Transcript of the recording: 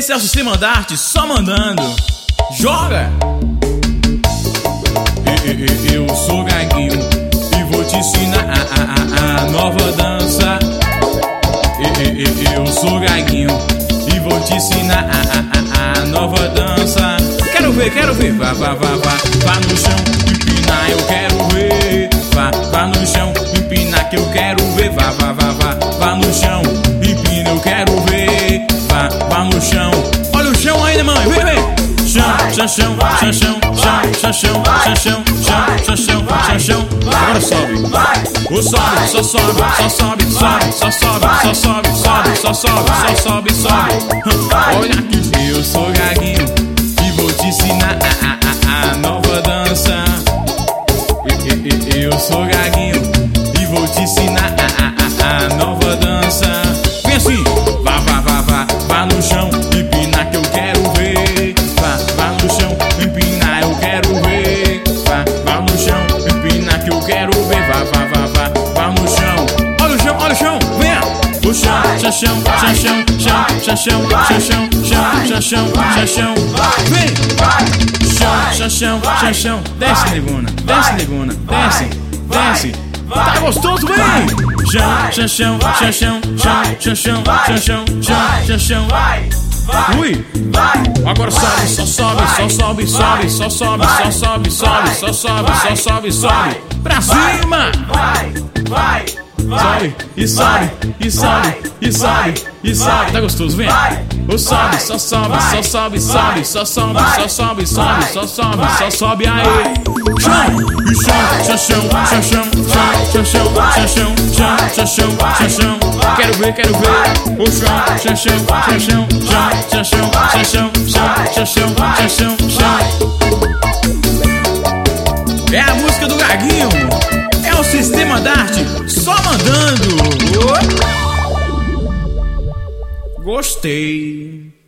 Esse é o Sistema da Arte, só mandando. Joga! Eu sou Gaguinho e vou te ensinar a nova dança. Eu sou Gaguinho e vou te ensinar a nova dança. Quero ver, vá no chão, empinar, eu quero ver. Vá no chão, empinar que eu quero ver. Vá no chão, empina, eu quero ver. Vá no chão, olha o chão ainda, mãe, vem. Chão. Agora sobe. O sobe, só sobe. Olha aqui, eu sou Gaguinho e vou te ensinar a nova dança. Eu sou Gaguinho e vou te ensinar a nova dança. Vem assim, vá no chão, empina que eu quero ver. Vá no chão, empina, eu quero ver. Vá no chão, empina que eu quero ver. Vá no chão. Olha o chão, venha. O chão. Vem. Chão. Desce, negona. Desce. Tá gostoso, vem. Chão. Ui. Agora sobe. Sobe. Pra cima. Sobe. Tá gostoso, vem. O sobe, só sobe. Aí. Chão. Quero ver. O chão. É a música do Gaguinho. É o Sistema da Arte, só mandando. Gostei.